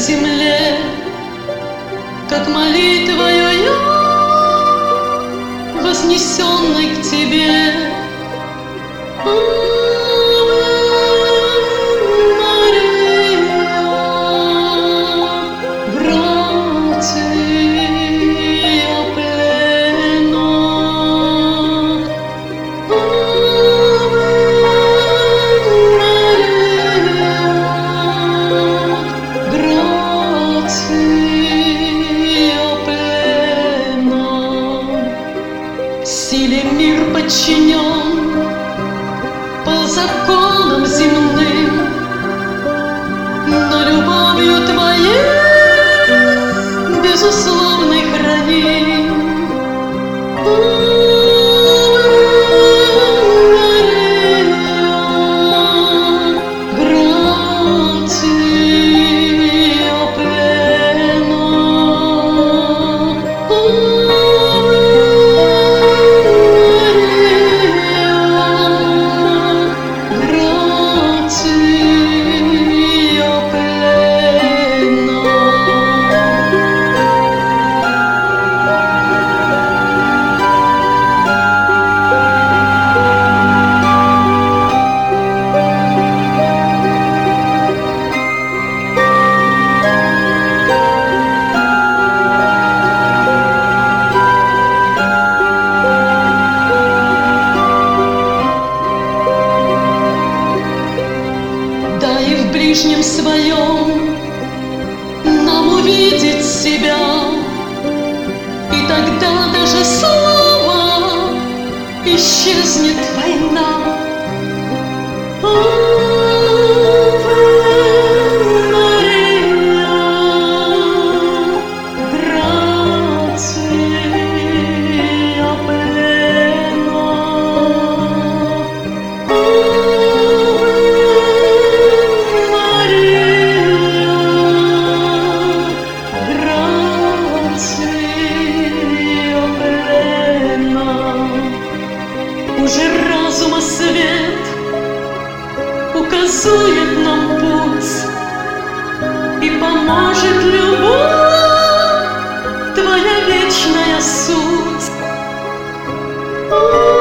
земле, как молитвою я, вознесенной к тебе. Силе мир подчинен по законам земным, но любовью твоей безусловной храним. Дай в ближнем своем нам увидеть себя, и тогда даже снова исчезнет война. Уже разума свет указует нам путь, и поможет любовь, твоя вечная суть.